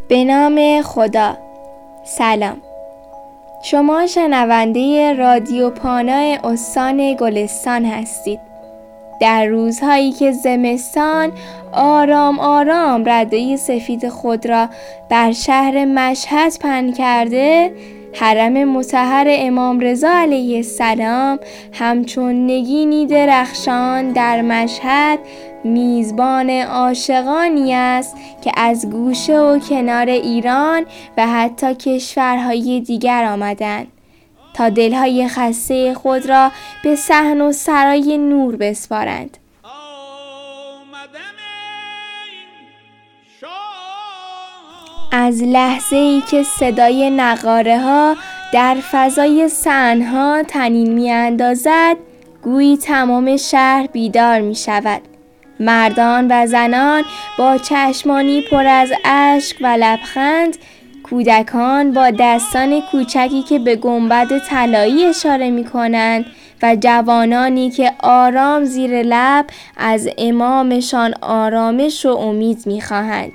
به نام خدا. سلام. شما شنونده رادیو پانای استان گلستان هستید. در روزهایی که زمستان آرام آرام رده سفید خود را بر شهر مشهد پهن کرده، حرم مطهر امام رضا علیه السلام همچون نگینی درخشان در مشهد میزبان عاشقانی است که از گوشه و کنار ایران و حتی کشورهای دیگر آمدند تا دلهای خسته خود را به صحن و سرای نور بسپارند. از لحظه‌ای که صدای نغاره ها در فضای صحن‌ها طنین می‌اندازد، گویی تمام شهر بیدار می‌شود. مردان و زنان با چشمانی پر از اشک و لبخند، کودکان با دستان کوچکی که به گنبد طلایی اشاره می‌کنند و جوانانی که آرام زیر لب از امامشان آرامش و امید می‌خواهند.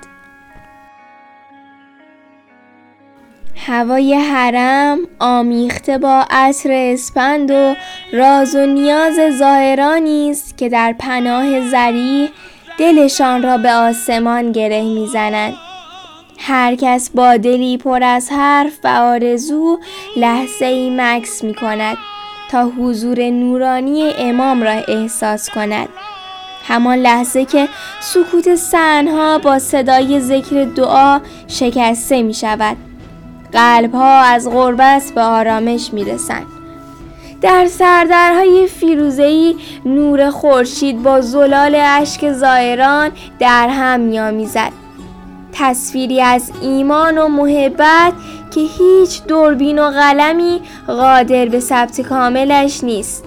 هوای حرم آمیخته با عطر اسپند و راز و نیاز زائرانی است که در پناه ذریح دلشان را به آسمان گره می‌زنند. هر کس با دلی پر از حرف و آرزو لحظه‌ای مکث می‌کند تا حضور نورانی امام را احساس کند. همان لحظه که سکوت صحن‌ها با صدای ذکر دعا شکسته می‌شود، قلب‌ها از غربت به آرامش می‌رسند. در سردرهای فیروزه‌ای نور خورشید با زلال اشک زائران در هم می‌آمیزد. تصویری از ایمان و محبت که هیچ دوربین و قلمی قادر به ثبت کاملش نیست.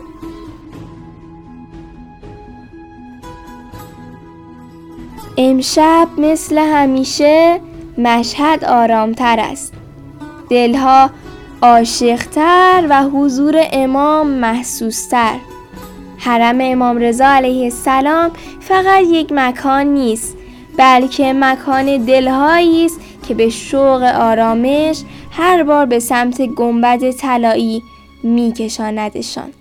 امشب مثل همیشه مشهد آرامتر است. دلها عاشق‌تر و حضور امام محسوس‌تر. حرم امام رضا علیه السلام فقط یک مکان نیست، بلکه مکان دلهایی است که به شوق آرامش هر بار به سمت گنبد طلایی می‌کشاندشان.